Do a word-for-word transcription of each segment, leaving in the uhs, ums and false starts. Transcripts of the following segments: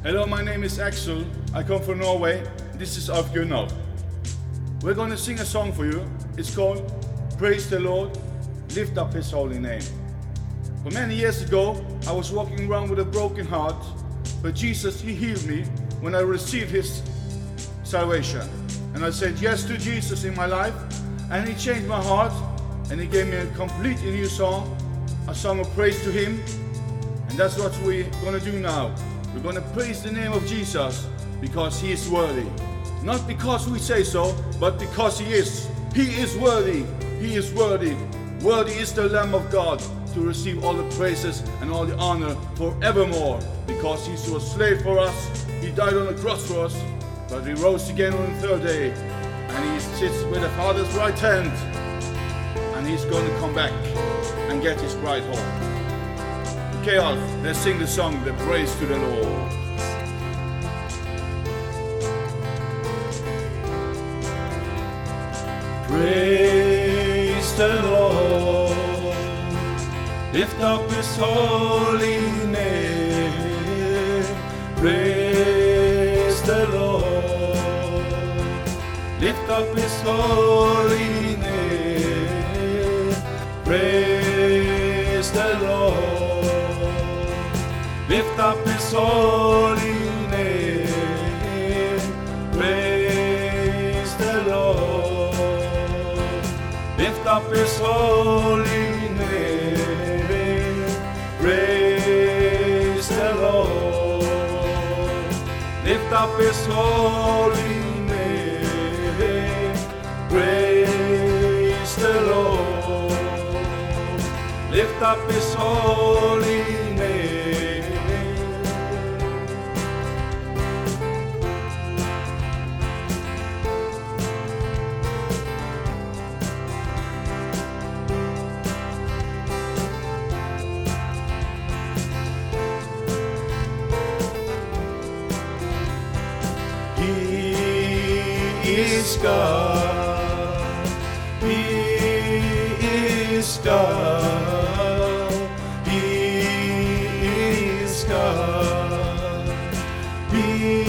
Hello, my name is Axel. I come from Norway. This is Alf Gunnar. We're going to sing a song for you. It's called Praise the Lord, Lift Up His Holy Name. For many years ago, I was walking around with a broken heart, but Jesus, He healed me when I received His salvation. And I said yes to Jesus in my life, and He changed my heart, and He gave me a completely new song, a song of praise to Him. And that's what we're going to do now. We're going to praise the name of Jesus because He is worthy. Not because we say so, but because He is. He is worthy. He is worthy. Worthy is the Lamb of God to receive all the praises and all the honor forevermore. Because He was a slave for us. He died on the cross for us. But He rose again on the third day. And He sits with the Father's right hand. And He's going to come back and get His bride home. Okay, Alf, let's sing the song, the praise to the Lord. Praise the Lord, lift up His holy name. Praise the Lord, lift up His holy name. Praise the Lord, lift up His holy name. Praise the Lord, lift up His holy name. Praise the Lord, lift up His holy name. Praise the Lord, lift up His holy name. He is God, He is God, He is God, He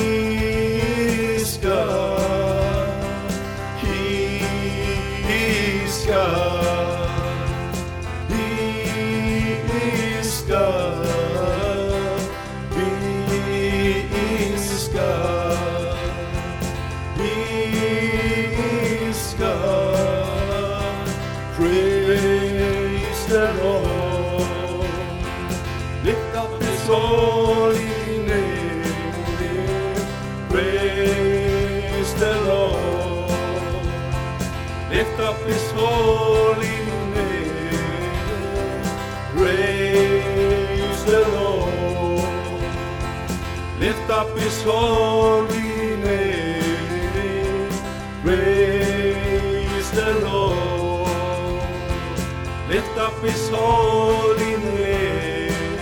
is God, He is God, He is God, He is God. He is God. Praise the Lord, lift up His holy name. Praise the Lord, lift up His holy name. Praise the Lord, lift up His holy name. Praise the Lord, lift up His holy name.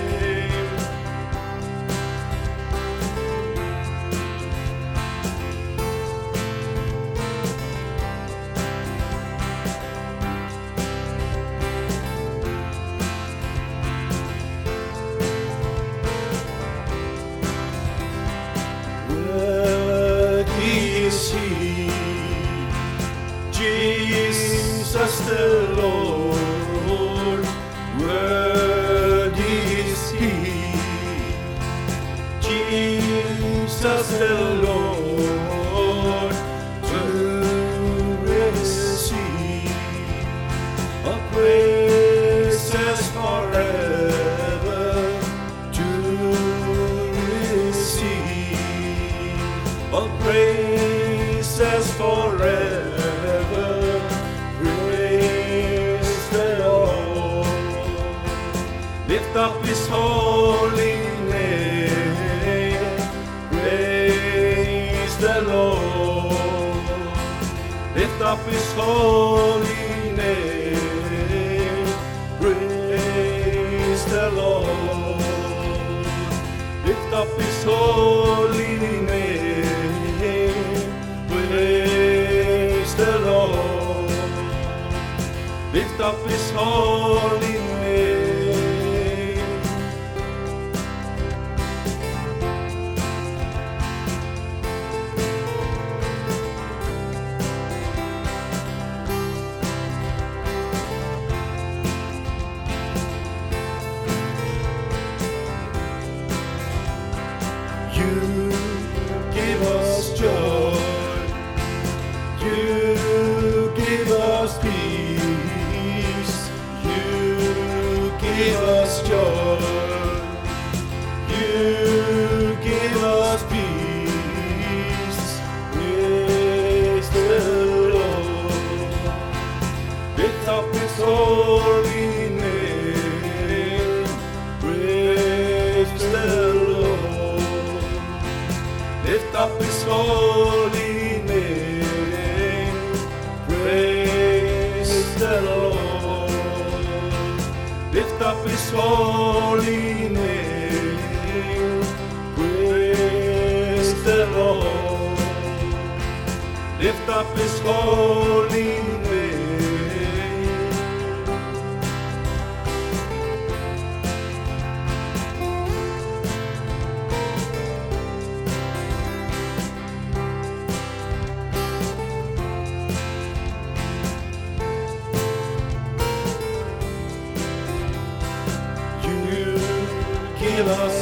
Worthy is He, Jesus the Lord. Worthy is He, Jesus the Lord, to receive a praises forever, to receive a praises forever. Praise the Lord, lift up His holy name. Praise the Lord, lift up His holy name. Praise the Lord, lift up His holy name. Praise the Lord, lift up His holy name. You give us joy. You give us peace. You give us joy. You give us peace. Praise the Lord. Lift up His holy name. Praise the Lord. Lift up His holy name. Praise the Lord. Lift up His holy name. Praise the Lord. Lift up His holy name. You give us